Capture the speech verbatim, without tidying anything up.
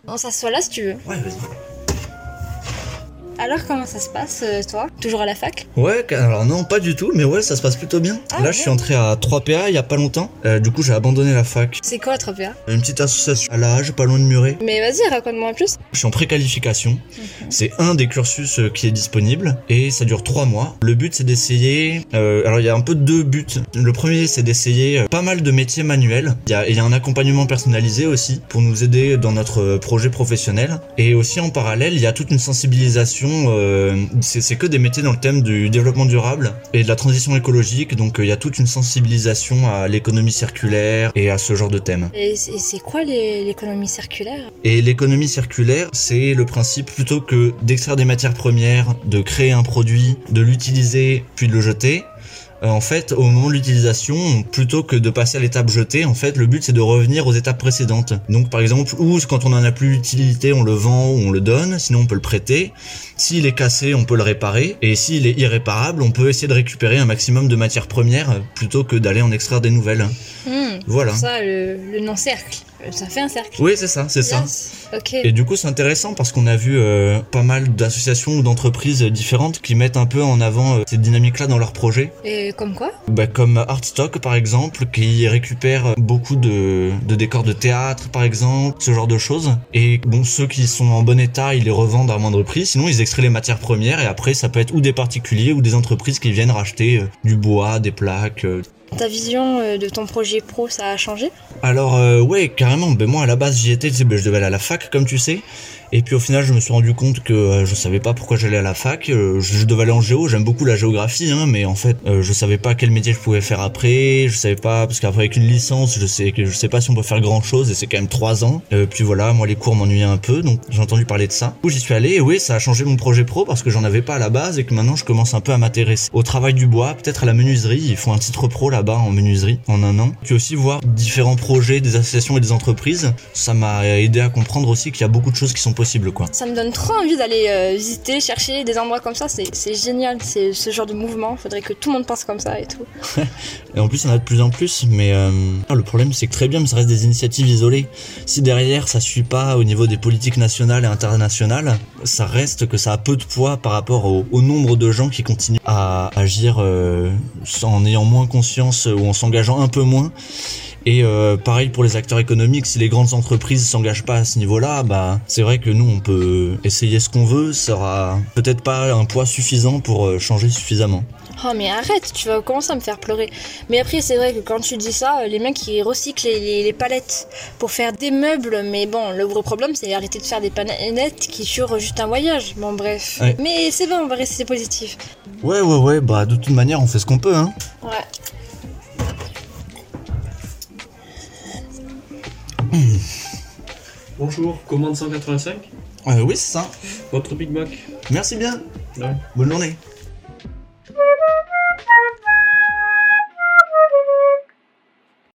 On s'assoit là si tu veux. Ouais, vas-y. Alors comment ça se passe, euh, toi? Toujours à la fac? Ouais, alors non, pas du tout, mais ouais, ça se passe plutôt bien. Ah, Là, ouais. je suis entré à trois P A il y a pas longtemps. Euh, du coup, j'ai abandonné la fac. C'est quoi trois P A? Une petite association à la Hage, pas loin de Muret. Mais vas-y, raconte-moi un plus. Je suis en préqualification. Mhm. C'est un des cursus euh, qui est disponible et ça dure trois mois. Le but, c'est d'essayer. Euh, alors, il y a un peu deux buts. Le premier, c'est d'essayer euh, pas mal de métiers manuels. Il y a, il y a un accompagnement personnalisé aussi pour nous aider dans notre euh, projet professionnel. Et aussi en parallèle, il y a toute une sensibilisation. Euh, c'est, c'est que des métiers dans le thème du développement durable et de la transition écologique. Donc, euh, il y a toute une sensibilisation à l'économie circulaire et à ce genre de thème. Et c'est c'est quoi les- l'économie circulaire? Et l'économie circulaire, c'est le principe plutôt que d'extraire des matières premières, de créer un produit, de l'utiliser puis de le jeter. Euh, en fait, au moment de l'utilisation, plutôt que de passer à l'étape jetée, en fait, le but c'est de revenir aux étapes précédentes. Donc, par exemple, ou quand on en a plus l'utilité, on le vend ou on le donne. Sinon, on peut le prêter. S'il est cassé, on peut le réparer. Et s'il est irréparable, on peut essayer de récupérer un maximum de matières premières plutôt que d'aller en extraire des nouvelles. Hmm, Voilà. pour ça, le, le non-cercle. Ça fait un cercle. Oui, c'est ça, c'est ça. Yes. Ok. Et du coup, c'est intéressant parce qu'on a vu euh, pas mal d'associations ou d'entreprises différentes qui mettent un peu en avant euh, cette dynamique-là dans leurs projets. Et comme quoi? Bah, comme Artstock, par exemple, qui récupère beaucoup de, de décors de théâtre, par exemple, ce genre de choses. Et bon, ceux qui sont en bon état, ils les revendent à moindre prix. Sinon, ils extraient les matières premières et après, ça peut être ou des particuliers ou des entreprises qui viennent racheter euh, du bois, des plaques. Euh, Ta vision euh, de ton projet pro, ça a changé? Alors euh, ouais, carrément, ben moi à la base j'y étais, tu sais, ben, je devais aller à la fac comme tu sais, et puis au final je me suis rendu compte que euh, je savais pas pourquoi j'allais à la fac, euh, je, je devais aller en géo, j'aime beaucoup la géographie, hein, mais en fait euh, je savais pas quel métier je pouvais faire après, je savais pas, parce qu'après avec une licence je sais que je sais pas si on peut faire grand chose, et c'est quand même trois ans, euh, puis voilà, moi les cours m'ennuyaient un peu, donc j'ai entendu parler de ça. Du coup j'y suis allé, et oui ça a changé mon projet pro, parce que j'en avais pas à la base, et que maintenant je commence un peu à m'intéresser au travail du bois, peut-être à la menuiserie, ils font un titre pro là-bas en menuiserie, en un an. Puis aussi voir différents projets des associations et des entreprises, ça m'a aidé à comprendre aussi qu'il y a beaucoup de choses qui sont possibles quoi. Ça me donne trop envie d'aller euh, visiter, chercher des endroits comme ça, c'est c'est génial, c'est ce genre de mouvement, faudrait que tout le monde pense comme ça et tout. Et en plus il y en a de plus en plus, mais euh, le problème c'est que très bien, mais ça reste des initiatives isolées. Si derrière ça suit pas au niveau des politiques nationales et internationales, ça reste que ça a peu de poids par rapport au, au nombre de gens qui continuent à agir euh, en ayant moins conscience ou en s'engageant un peu moins. Et euh, pareil pour les acteurs économiques, si les grandes entreprises s'engagent pas à ce niveau-là, bah c'est vrai que nous on peut essayer ce qu'on veut, ça aura peut-être pas un poids suffisant pour euh, changer suffisamment. Oh mais arrête, tu vas commencer à me faire pleurer. Mais après c'est vrai que quand tu dis ça, les mecs ils recyclent les, les, les palettes pour faire des meubles, mais bon, le gros problème c'est arrêter de faire des palettes qui durent juste un voyage. Bon bref. Ouais. Mais c'est bon, on va rester positif. Ouais ouais ouais, bah de toute manière on fait ce qu'on peut hein. Ouais. Bonjour, commande cent quatre-vingt-cinq. Euh, oui c'est ça. Votre Big Mac. Merci bien. Ouais. Bonne journée.